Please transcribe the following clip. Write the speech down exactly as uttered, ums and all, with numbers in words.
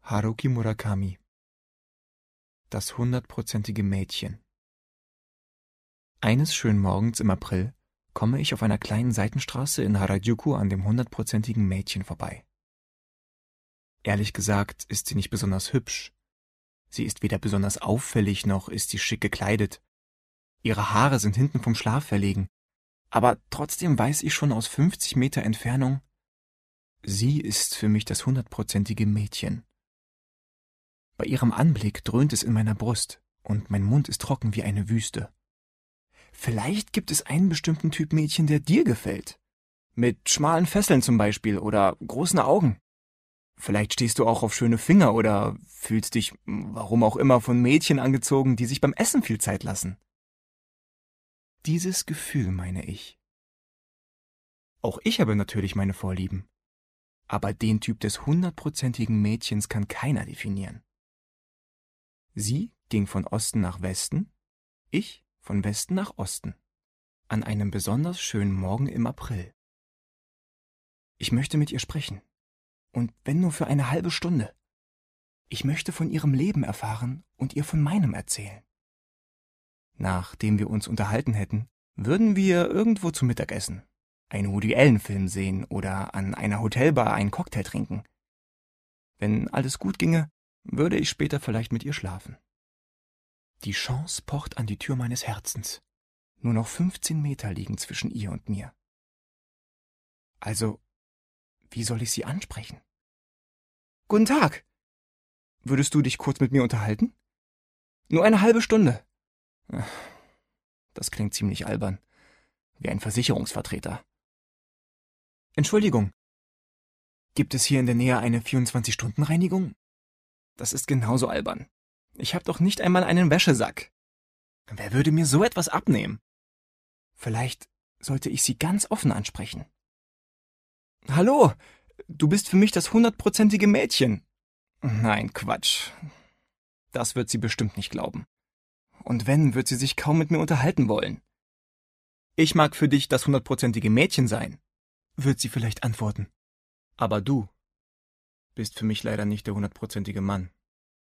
Haruki Murakami. Das hundertprozentige Mädchen. Eines schönen Morgens im April komme ich auf einer kleinen Seitenstraße in Harajuku an dem hundertprozentigen Mädchen vorbei. Ehrlich gesagt ist sie nicht besonders hübsch. Sie ist weder besonders auffällig, noch ist sie schick gekleidet. Ihre Haare sind hinten vom Schlaf verlegen. Aber trotzdem weiß ich schon aus fünfzig Meter Entfernung, sie ist für mich das hundertprozentige Mädchen. Bei ihrem Anblick dröhnt es in meiner Brust und mein Mund ist trocken wie eine Wüste. Vielleicht gibt es einen bestimmten Typ Mädchen, der dir gefällt. Mit schmalen Fesseln zum Beispiel oder großen Augen. Vielleicht stehst du auch auf schöne Finger oder fühlst dich, warum auch immer, von Mädchen angezogen, die sich beim Essen viel Zeit lassen. Dieses Gefühl meine ich. Auch ich habe natürlich meine Vorlieben. Aber den Typ des hundertprozentigen Mädchens kann keiner definieren. Sie ging von Osten nach Westen, ich von Westen nach Osten, an einem besonders schönen Morgen im April. Ich möchte mit ihr sprechen, und wenn nur für eine halbe Stunde. Ich möchte von ihrem Leben erfahren und ihr von meinem erzählen. Nachdem wir uns unterhalten hätten, würden wir irgendwo zu Mittag essen, einen Woody Allen-Film sehen oder an einer Hotelbar einen Cocktail trinken. Wenn alles gut ginge, würde ich später vielleicht mit ihr schlafen. Die Chance pocht an die Tür meines Herzens. Nur noch fünfzehn Meter liegen zwischen ihr und mir. Also, wie soll ich sie ansprechen? Guten Tag! Würdest du dich kurz mit mir unterhalten? Nur eine halbe Stunde. Das klingt ziemlich albern, wie ein Versicherungsvertreter. Entschuldigung, gibt es hier in der Nähe eine vierundzwanzig-Stunden-Reinigung? Das ist genauso albern. Ich habe doch nicht einmal einen Wäschesack. Wer würde mir so etwas abnehmen? Vielleicht sollte ich sie ganz offen ansprechen. Hallo, du bist für mich das hundertprozentige Mädchen. Nein, Quatsch. Das wird sie bestimmt nicht glauben. Und wenn, wird sie sich kaum mit mir unterhalten wollen. Ich mag für dich das hundertprozentige Mädchen sein, wird sie vielleicht antworten. Aber du bist für mich leider nicht der hundertprozentige Mann.